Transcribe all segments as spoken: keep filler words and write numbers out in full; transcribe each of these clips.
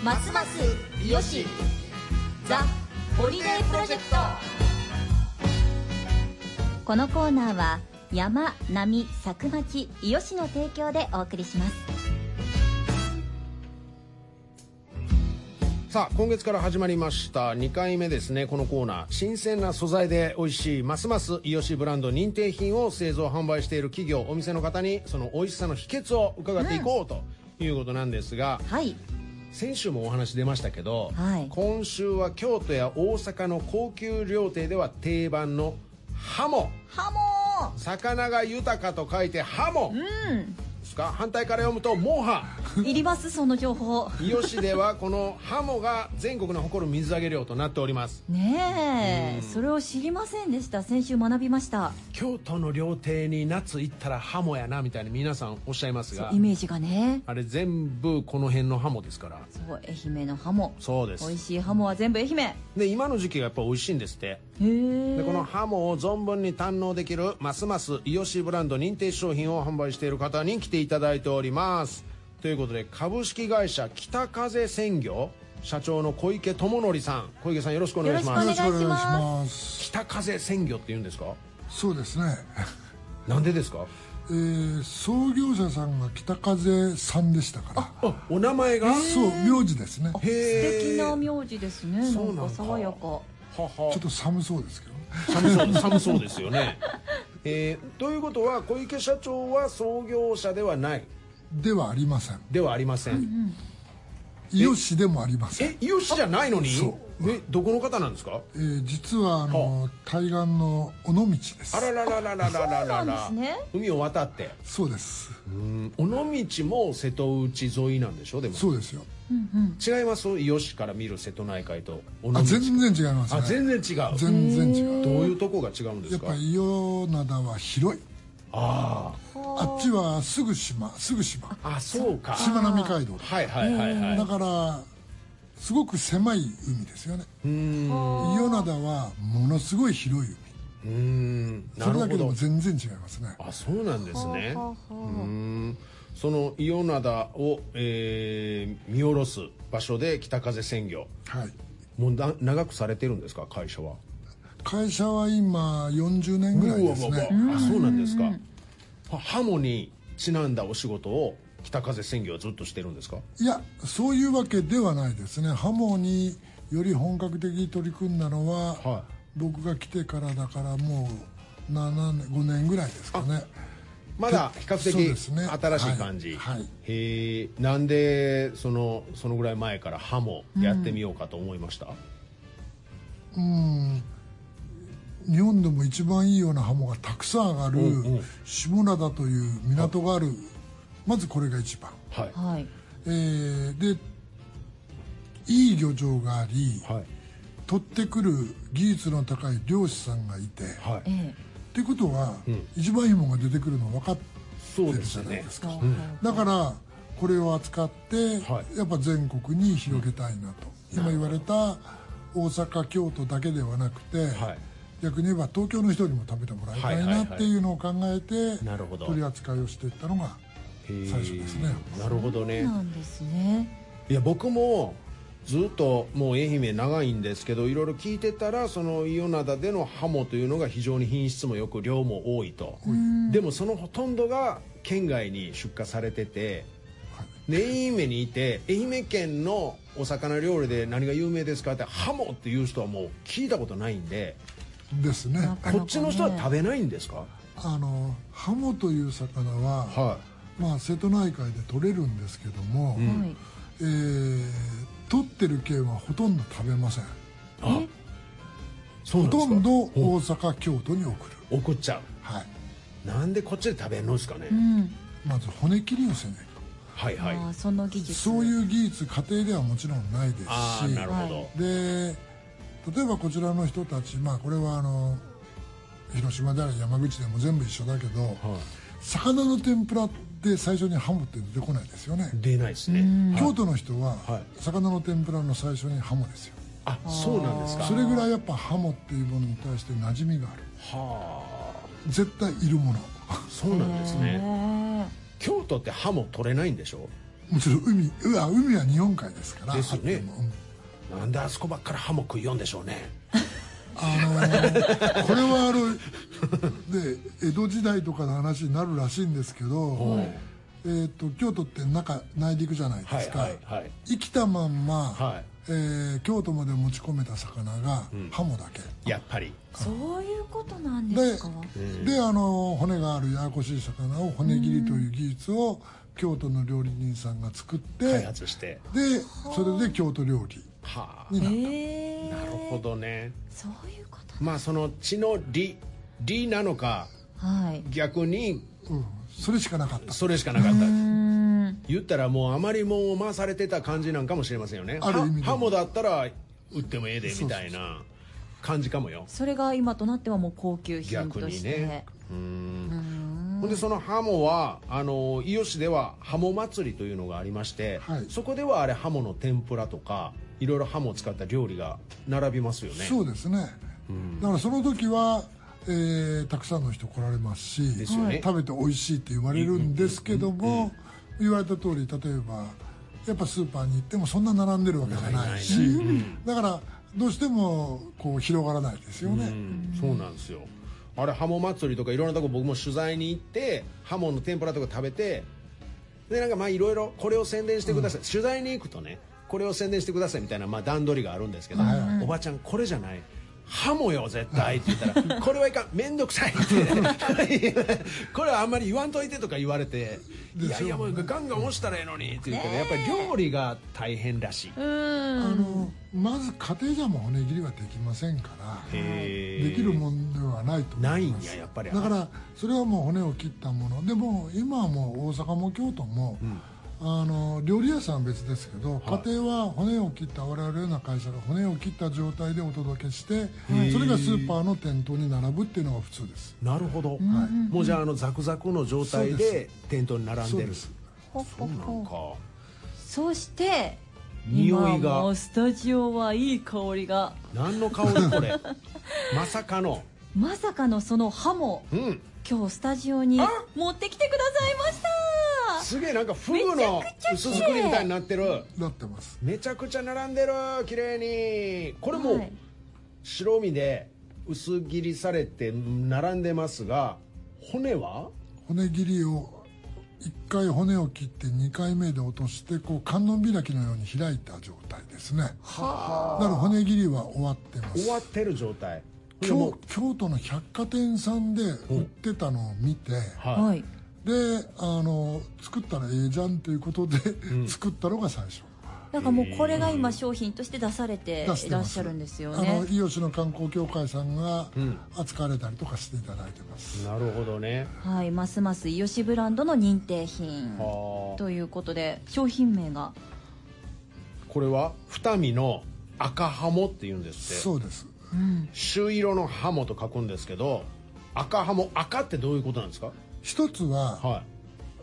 ますます三好ザ・ホリデープロジェクト。 このコーナーは山、波、佐久町、伊予市の提供でお送りします。 さあ今月から始まりましたにかいめですね。このコーナー、新鮮な素材で美味しいますます伊予市ブランド認定品を製造販売している企業お店の方にその美味しさの秘訣を伺っていこうということなんですが、 はい、 先週もお話出ましたけど、 はい、 今週は京都や大阪の高級料亭では定番のハモ。 ハモ魚が豊かと書いてハモ、うんですか。反対から読むとモハ。 いりますその情報。 伊予市ではこのハモが全国の誇る水揚げ量となっておりますねえ、それを知りませんでした。先週学びました。 京都の料亭に夏行ったらハモやなみたいに皆さんおっしゃいますが、 イメージがね、 あれ全部この辺のハモですから。 そう、愛媛のハモ。 そうです。 美味しいハモは全部愛媛で、今の時期がやっぱ美味しいんですって。 へえ。 でこのハモを存分に堪能できるますます伊予市ブランド認定商品を販売している方に来ていただいております。ということで株式会社北風鮮魚社長の小池智則さん、小池さんよろしくお願いします。 よろしくお願いします。 北風鮮魚って言うんですか？ そうですね。 なんでですか？ えー、創業者さんが北風さんでしたから。 あ、お名前が？ そう、名字ですね。 素敵な名字ですね。 そうなんか爽やか。 ははちょっと寒そうですけど。 寒そう寒そうですよね。えー、ということは小池社長は創業者ではない？ ではありません。 ではありません。うんうん、 伊予市でもありません。 え、伊予市じゃないのに？ そう。 え、どこの方なんですか？ えー、実はあの対岸の尾道です。 あららららららららら、 ね、 海を渡って。 そうです。 うん、尾道も瀬戸内沿いなんでしょ？でもそうですよ。 うんうん、 違います？伊予市から見る瀬戸内海と尾道。 あ、全然違いますね。 あ、全然違う。 全然違う。 どういうとこが違うんですか？ やっぱり伊予灘は広い。 ああ、あっちはすぐ島、すぐ島。 あ、そうか。 しまなみ海道。 はいはいはいはい。 だからすごく狭い海ですよね。うん。伊予灘はものすごい広い海。うん。それだけでも全然違いますね。 あ、そうなんですね。うん。その伊予灘を、えー、見下ろす場所で北風鮮魚。はい。もうな長くされてるんですか、会社は？ 会社は今よんじゅうねんぐらいですね。 あ、そうなんですか。ハモにちなんだお仕事を北風鮮魚はずっとしてるんですか？ いや、そういうわけではないですね。ハモにより本格的に取り組んだのは、はい、僕が来てからだからもうななねんごねんぐらいですかね。 まだ比較的新しい感じ。 はいはい、 へえ。なんでそのそのぐらい前からハモやってみようかと思いました？ うん、うん日本でも一番いいようなハモがたくさん上がる下灘という港がある、まずこれが一番、はい、えー、でいい漁場があり、はい、取ってくる技術の高い漁師さんがいて、はい、ってことは、うん、一番いいものが出てくるの分かってるじゃないですか。そうですね。うん、だからこれを扱って、はい、やっぱ全国に広げたいなと、うん、今言われた大阪京都だけではなくて、はい、逆に言えば東京の人にも食べてもらいたいなっていうのを考えて取り扱いをしていったのが最初ですね。 なるほどね。 そうなんですね。 いや僕もずっともう愛媛長いんですけどいろいろ聞いてたらその伊予灘でのハモというのが非常に品質もよく量も多いと。でもそのほとんどが県外に出荷されてて、で愛媛にいて愛媛県のお魚料理で何が有名ですかってハモっていう人はもう聞いたことないんで。 ですね。 こっちの人は食べないんですか？ あのハモという魚は、はい、まあ瀬戸内海で取れるんですけども、うん、えー、取ってる県はほとんど食べません。あ、そうなんですか？ほとんど大阪京都に送る。 送っちゃう。 はい。 なんでこっちで食べるのですかね？うん、 まず骨切りをせないと。 はいはい。 あ、その技術。 そういう技術家庭ではもちろんないですし。 あ、なるほど。 で。例えばこちらの人たち、まあこれはあの広島である山口でも全部一緒だけど、はい、魚の天ぷらで最初にハモって出てこないですよね。 出ないですね。 京都の人は、はい、魚の天ぷらの最初にハモですよ。 あ、そうなんですか。 それぐらいやっぱハモっていうものに対して馴染みがある。はあ。絶対いるもの。 そうなんですね。京都ってハモ取れないんでしょ？ もちろん海うわ海は日本海ですからですよね、 うん、 なんであそこばっかりハモ食いよんでしょうね。 あのー、これはあので江戸時代とかの話になるらしいんですけど、えー、と京都って中内陸じゃないですか、はいはいはい、生きたまんま、はいえー、京都まで持ち込めた魚が、うん、ハモだけ。 やっぱりそういうことなんですか。 で、であの骨があるややこしい魚を骨切りという技術を京都の料理人さんが作って開発して、 でそれで京都料理になった。 へー、なるほどね。 そういうこと。 まあその血の利利なのか、はい、逆に、 うん、それしかなかった。 それしかなかった。言ったらもうあまりもう回されてた感じなんかもしれませんよね。ある意味でハモだったら売ってもええでみたいな感じかもよ。 それが今となってはもう高級品として。逆にね。 うん。ほんでそのハモはあの伊予市ではハモ祭りというのがありまして、はい、そこではあれハモの天ぷらとかいろいろハモを使った料理が並びますよね。 そうですね。うん、だからその時は、えー、たくさんの人来られますしですよね、食べて美味しいって言われるんですけども、言われた通り例えばやっぱスーパーに行ってもそんな並んでるわけじゃないし、ないないない、だからどうしてもこう広がらないですよね。うん、 そうなんですよ。あれハモ祭りとかいろんなとこ僕も取材に行ってハモの天ぷらとか食べて、でなんかまあいろいろこれを宣伝してください、うん、取材に行くとねこれを宣伝してくださいみたいなまあ段取りがあるんですけど、はいはい、おばちゃんこれじゃないハモよ絶対って言ったらこれはいかん面倒くさいってこれはあんまり言わんといてとか言われて、いやいやもうガンガン押したらええのにって言ってね、やっぱり料理が大変らしい。 あのまず家庭じゃもう骨切りはできませんからできるもんではないと思います。 ないんややっぱり。 だからそれはもう骨を切ったものでも今はもう大阪も京都も、うんあの料理屋さんは別ですけど、はい、家庭は骨を切った我々のような会社が骨を切った状態でお届けして、それがスーパーの店頭に並ぶっていうのが普通です。 なるほど、はい、もうじゃああのザクザクの状態で店頭に並んでる。 そうそうなんか。 そして匂いがもうスタジオはいい香りが。 何の香りこれまさかのまさかのそのハモ、うん、今日スタジオに持ってきてくださいました。 すげえなんかフグの薄作りみたいになってる。 なってます。 めちゃくちゃ並んでる綺麗に。これも、はい、白身で薄切りされて並んでますが、骨は骨切りをいっかい骨を切ってにかいめで落としてこう観音開きのように開いた状態ですね。はあ。だから骨切りは終わってます。 終わってる状態。 京, 京都の百貨店さんで売ってたのを見て、はい、であの作ったらええじゃんということで、うん、作ったのが最初。 だからもうこれが今商品として出されていらっしゃるんですよね。 あの伊予市の観光協会さんが扱われたりとかしていただいてます、 うん、なるほどね。 はい、ますます伊予市ブランドの認定品ということで商品名がこれは二見の赤ハモっていうんですって。 そうです。 うん、 朱色のハモと書くんですけど、赤ハモ、赤ってどういうことなんですか？ 一つは、はい、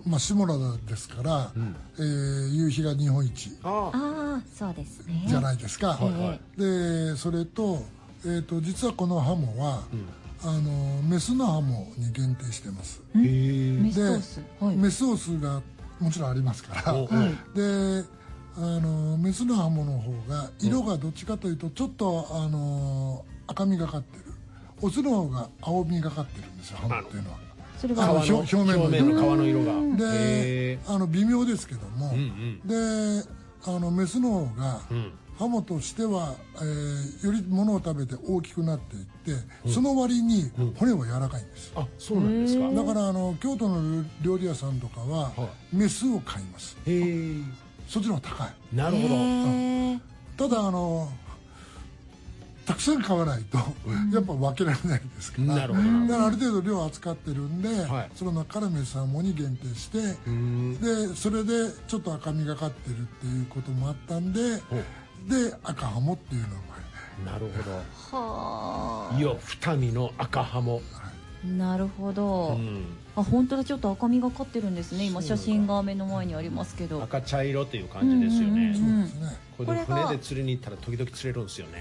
まあ下田ですから、うん、えー、夕日が日本一ああそうですねじゃないですか、はいはい、でそれと、えー、と実はこのハモは、うん、あのメスのハモに限定してます。 へー。メスオス、 はい、メスオスがもちろんありますから、はい、であのメスのハモの方が色がどっちかというとちょっとあの赤みがかってる、オスの方が青みがかってるんですよ、ハモっていうのは。 それが皮の表面の皮の色がであの微妙ですけども、うんうん、であのメスの方が、うん、ハモとしては、えー、より物を食べて大きくなっていって、うん、その割に骨は柔らかいんです、 うん、あそうなんですか。 だからあの京都の料理屋さんとかは、はい、メスを買います。 へー。 そっちの方が高い。 なるほど、うん、 ただあのたくさん買わないと、うん、やっぱ分けられないですから、 なるほど。 だからある程度量扱ってるんで、はい、その中からメスハモに限定して、でそれでちょっと赤みがかってるっていうこともあったんで、で赤ハモっていうのが。 なるほど。 はあ。 よ二見の赤ハモ。 なるほど、うん、あ本当だ、ちょっと赤みがかってるんですね。今写真が目の前にありますけど、 赤茶色っていう感じですよね。 そうですね。 これで船で釣りに行ったら時々釣れるんですよね。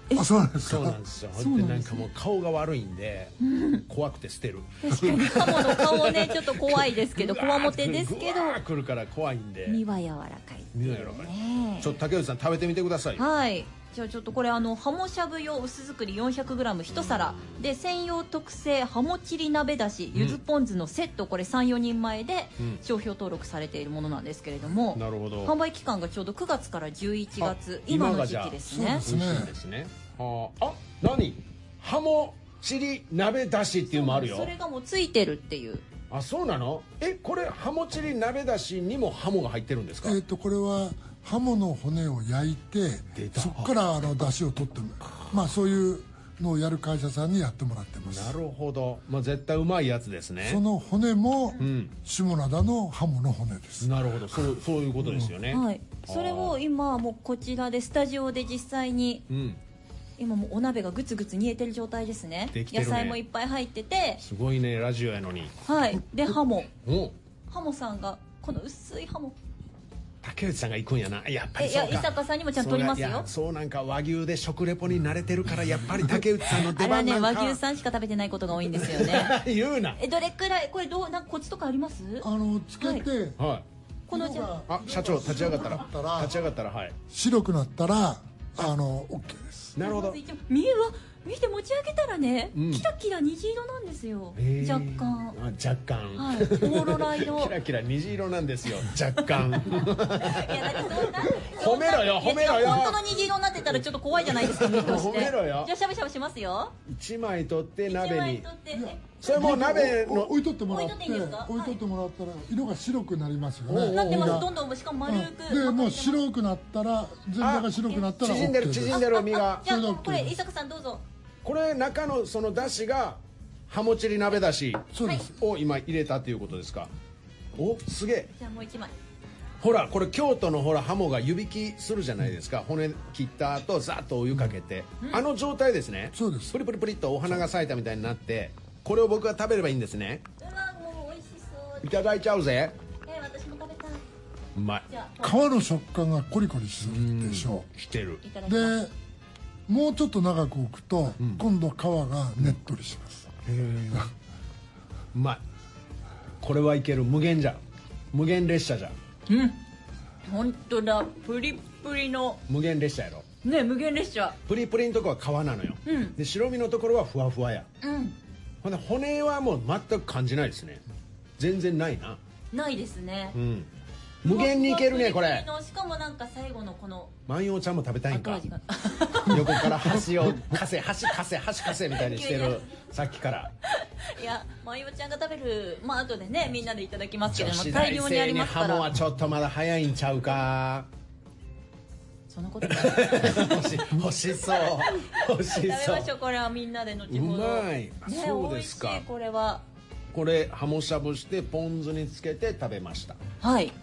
あ、そうなんですか。 そうなんですよ。でなんかもう顔が悪いんで、うん、怖くて捨てる。 確かにハモの顔ねちょっと怖いですけど、こわもてですけど、 来るから怖いんで。 身は柔らかい。 身は柔らかい。ちょっと竹内さん食べてみてくださいよ。 はい。じゃあちょっとこれあのハモしゃぶ用薄作り よんひゃくグラムいち皿で専用特製ハモチリ鍋だしゆずポン酢のセット、これ さんよにんまえで商標登録されているものなんですけれども、 なるほど。 販売期間がちょうどくがつからじゅういちがつ、今の時期ですね。 そうですね。ああ、何ハモチリ鍋だしっていうのもあるよ。 それがもうついてるっていう。 あ、そうなの？え、これハモチリ鍋だしにもハモが入ってるんですか？ えっとこれはハモの骨を焼いてそこからあの出汁を取ってもらう、まあそういうのをやる会社さんにやってもらってます。 なるほど、まあ、絶対うまいやつですね。 その骨も下灘のハモの骨です。 なるほど、そうそういうことですよね、 うん、はい、それを今もうこちらでスタジオで実際に、うん、今もうお鍋がグツグツ煮えてる状態ですね。できてるね。野菜もいっぱい入っててすごいね、ラジオやのに。 はい。でハモハモさんがこの薄いハモ、 竹内さんが行くんやな。やっぱりそうか。 いや、伊坂さんにもちゃんと取りますよ。 そう、そうなんか和牛で食レポに慣れてるからやっぱり竹内さんの出番なんか。 あれはね、和牛さんしか食べてないことが多いんですよね。 言うな。 え、どれくらいこれどうなんかコツとかあります？ あのつけて、 はい。 このじゃあ、社長立ち上がったら立ち上がったらはい。 白くなったらあの オーケー です。 なるほど。 見えわ。見て持ち上げたらね、うん、キラキラ虹色なんですよ、えー、若干。 あ、若干、 はい、オーロラ色。 キラキラ虹色なんですよ、若干。いや、 だってそんな褒めろよ、褒めろよ。 本当の虹色になってたらちょっと怖いじゃないですか、見として。 褒めろよ。 じゃあしゃぶしゃぶしますよ。 一枚取って鍋に。一枚取って。 それもう鍋の置いとってもらって置いとってもらったら色が白くなりますよね。 なってます。どんどんしかも丸く。 でもう白くなったら全体が白くなったら縮んでる縮んでる身が。 じゃあこれ伊坂さんどうぞ。 これ中のそのだしがハモチリ鍋だしを今入れたっていうことですか？お、すげえ。 じゃあもう一枚。 ほらこれ京都のほらハモが湯引きするじゃないですか、骨切った後ザッとお湯かけて、うん、あの状態ですね。 そうです。 プリプリプリっとお花が咲いたみたいになって、これを僕が食べればいいんですね。 うわ、もう美味しそう。 いただいちゃうぜ。 えー、私も食べたい。 うまい。 皮の食感がコリコリするでしょう。 してる。 でもうちょっと長く置くと、うん、今度皮がねっとりします。 へえ。うまい。これはいける。無限じゃ無限列車じゃ。 うん。本当だ、プリプリの無限列車やろ。 ね、無限列車。 プリプリのとこは皮なのよ。うん、で白身のところはふわふわや。うん。ほんで骨はもう全く感じないですね。全然ないな。 ないですね。 うん。無限にいけるねこれ。 しかもなんか最後のこの万葉ちゃんも食べたいんか。横から箸をかせ箸かせ箸かせみたいにしてるさっきから。 いや、万葉ちゃんが食べる、まあ後でねみんなでいただきますけれども、大量にありますから。 ハモはちょっとまだ早いんちゃうか。 そんなことない。 欲しそう欲しそう。 食べましょう、これはみんなで後ほど。 うまい。そうですか。 美味しいこれは。 これハモしゃぶしてポン酢につけて食べました。 はい。 うん、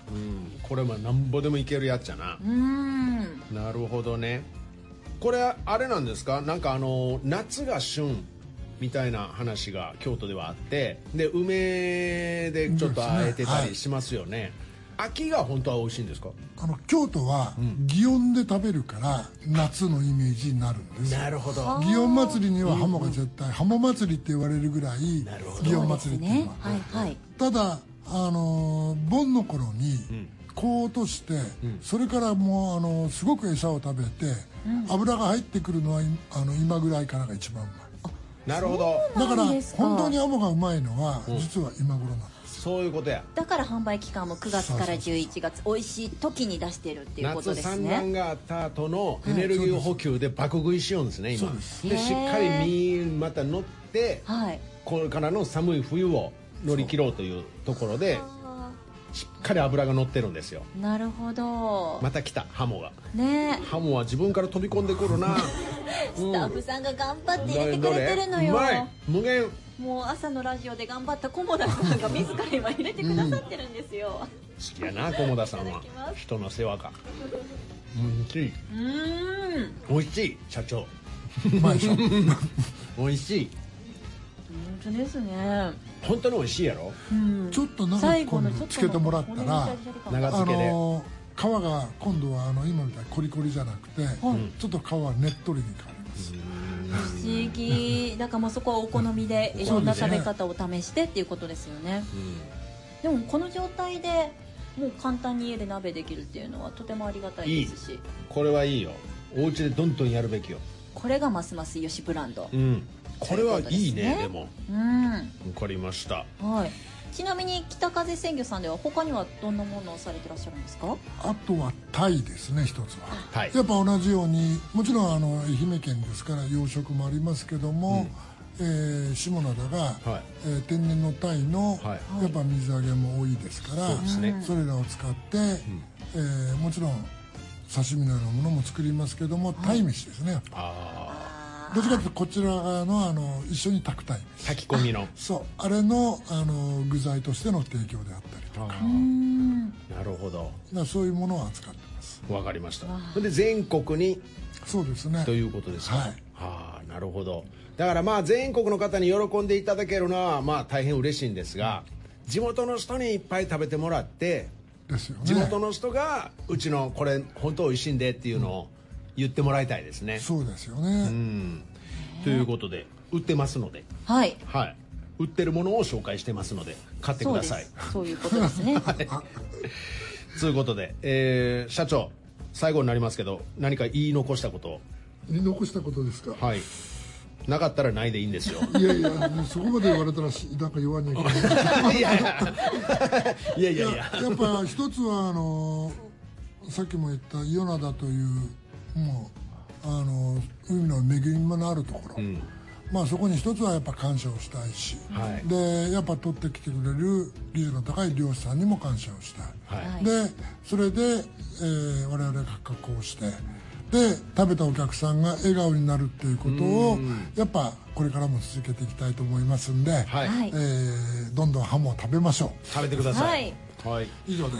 これはなんぼでもいけるやつやな。うん。なるほどね。これあれなんですか？なんかあの夏が旬みたいな話が京都ではあって、で梅でちょっとあえてたりしますよね。秋が本当は美味しいんですか？ あの京都は祇園で食べるから夏のイメージになるんです。 なるほど。 祇園祭りにはハモが絶対、ハモ祭りって言われるぐらい祇園祭りっていうのは、 はいはい、 ただあの盆の頃にこう落として、それからもうあのすごく餌を食べて、油が入ってくるのはあの今ぐらいからが一番うまい。 なるほど。 だから本当にハモがうまいのは実は今頃なんです。 そういうことや。 だから販売期間もくがつからじゅういちがつ、美味しい時に出してるっていうことですね。 夏産卵があった後のエネルギー補給で爆食いしようんですね、今。でしっかり身また乗って、はい、これからの寒い冬を乗り切ろうというところでしっかり脂が乗ってるんですよ。 なるほど。 また来たハモがね。 ハモは自分から飛び込んでくるな。 スタッフさんが頑張って入れてくれてるのよ。 うまい。無限。 もう朝のラジオで頑張った菰田さんが自ら今入れてくださってるんですよ。 好きやな菰田さんは。人の世話が。おいしい。うん。おいしい社長。 うまいでしょ。 おいしい。 本当ですね。 本当においしいやろ。 うん、ちょっと長く今度つけてもらったら、 長漬けで、あのー、皮が今度はあの今みたいにコリコリじゃなくて、うん、ちょっと皮はねっとりに変わります。 ます不思議だからもうそこはお好みでいろんな食べ方を試してっていうことですよね、でもこの状態でもう簡単に家で鍋できるっていうのはとてもありがたいですし、いいこれはいいよ、お家でどんどんやるべきよ。 これがますますよしブランド、 うん、これはいいね。でも、 うん、分かりました、 はい。ちなみに北風鮮魚さんでは他にはどんなものをされてらっしゃるんですか？ あとはタイですね、一つは、 はい、 やっぱ同じようにもちろんあの愛媛県ですから養殖もありますけども、うん、えー、下灘が、はい、えー、天然のタイの、はい、やっぱ水揚げも多いですから、そうですね、それらを使って、うん、えー、もちろん刺身のようなものも作りますけども、タイ飯ですね、はい、あどっちかというとこちら側のあの一緒に炊くタイ飯、 炊き込みのそうあれのあの具材としての提供であったりとか、 なるほど、 だそういうものを扱ってます。 わかりました。それで全国にそうですねということですか。 はい、 はあ、なるほど。だからまあ全国の方に喜んでいただけるのはまあ大変嬉しいんですが、地元の人にいっぱい食べてもらってですよね、 地元の人がうちのこれ本当美味しいんでっていうのを言ってもらいたいですね。 そうですよね、 うん、ということで売ってますので、 はい、 はい、売ってるものを紹介してますので買ってください。 そういうことですね、はい、 ということで、えー、社長最後になりますけど何か言い残したこと言い残したことですか。 はい、なかったらないでいいんですよ。 いやいや、そこまで言われたらなんか弱にはいけない。いやいやいやいやいや、 やっぱ一つはあのさっきも言った伊予灘というもうあの海の恵みのあるところ、うん、まあそこに一つはやっぱ感謝をしたいし、はい、でやっぱ取ってきてくれる技術の高い漁師さんにも感謝をしたい、はい、でそれで、えー、我々が加工してで食べたお客さんが笑顔になるっていうことをやっぱこれからも続けていきたいと思いますんで、はい、えー、どんどんハモを食べましょう。 食べてください、はいはい、 以上です。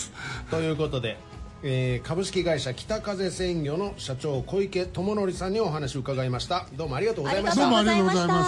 ということで、えー、株式会社北風鮮魚の社長小池智則さんにお話を伺いました。どうもありがとうございました。 どうもありがとうございました。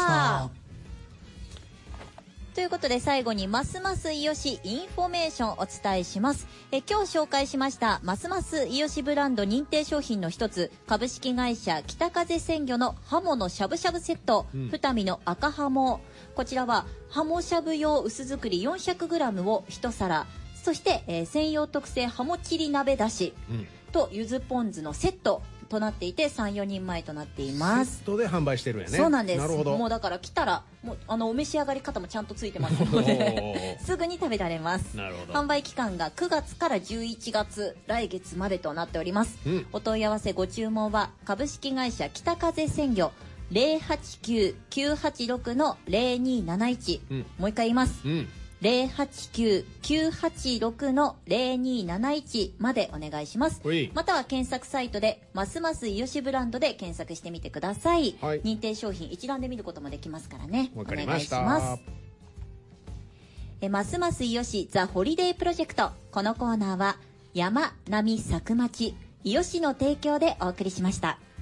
ということで最後にますますいよしインフォメーションをお伝えします。え今日紹介しましたますますいよしブランド認定商品の一つ株式会社北風鮮魚のハモのしゃぶしゃぶセット、うん、二見の赤ハモ、こちらはハモしゃぶ用薄作り よんひゃくグラム を一皿、そして、えー、専用特製ハモチリ鍋だし、うん、とゆずポン酢のセットとなっていて さん,よ 人前となっています。 セットで販売してるんやね。 そうなんです。 なるほど。 もうだから来たらもうあのお召し上がり方もちゃんとついてますのですぐに食べられます。なるほど。販売期間がくがつからじゅういちがつ来月までとなっております、うん、お問い合わせご注文は株式会社北風鮮魚 ゼロはちきゅう きゅうはちろく のゼロになないち、うん、もう一回言います、うん、ゼロはちきゅう きゅうはちろく のゼロになないちまでお願いします。または検索サイトでますますいよしブランドで検索してみてください、はい、認定商品一覧で見ることもできますからね。 わかりました。 お願いします。えますますいよしザ・ホリデープロジェクト、このコーナーは山並佐久町いよしの提供でお送りしました。